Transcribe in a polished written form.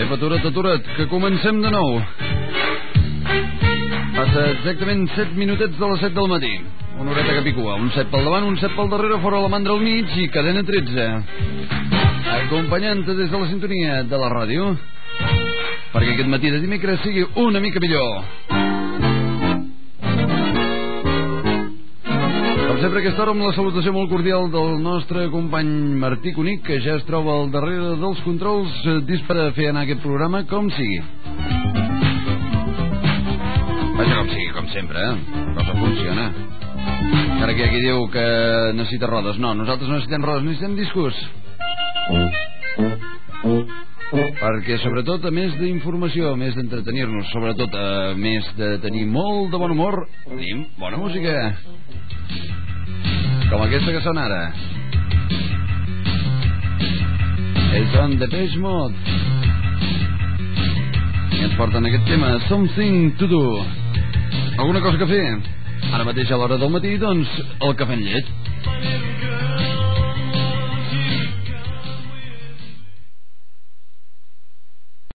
Atura't, que comencem de nou. Passa exactament 7 minutets de les 7 del matí. Una horeta que picua, un 7 pel davant, un 7 pel darrere, fora la mandra al mig i cadena 13. Acompanyant-te des de la sintonia de la ràdio, perquè aquest matí de dimecres sigui una mica millor. Com sempre, a aquesta hora, amb la salutació molt cordial del nostre company Martí Cunic, que ja es troba al darrere dels controls, disposat a fer anar aquest programa com sigui. Vaja, com sigui, com sempre, la cosa funciona. Ara que hi ha qui diu que necessita rodes. No, nosaltres no necessitem rodes, necessitem discos. Perquè, sobretot, a més d'informació, a més d'entretenir-nos, sobretot, a més de tenir molt de bon humor, tenim bona música. Com aquesta que sona ara. És on Depeche Mode. I ens porten aquest tema, Something to Do. Alguna cosa que fer? Ara mateix a l'hora del matí, doncs, el cafè amb llet.